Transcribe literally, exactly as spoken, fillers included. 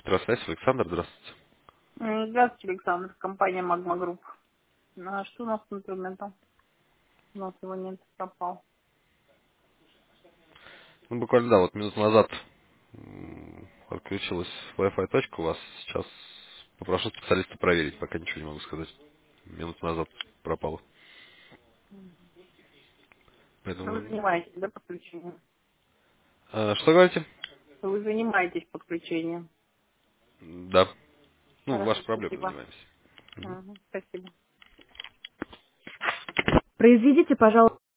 Здравствуйте, Александр, здравствуйте. М, Здравствуйте, Александр. Компания Магма Групп. А что у нас с интернетом? У нас его нет, пропал. Ну, буквально, да, вот минуту назад м, подключилась Wi-Fi точка у вас. Сейчас попрошу специалиста проверить, пока ничего не могу сказать. Минуту назад пропало. Ну, вы Поэтому... занимаетесь, да, подключением? А, что говорите? Вы занимаетесь подключением. Да. Ну, Хорошо, ваши проблемы спасибо. занимаемся. Мгм, спасибо. Произведите, пожалуйста.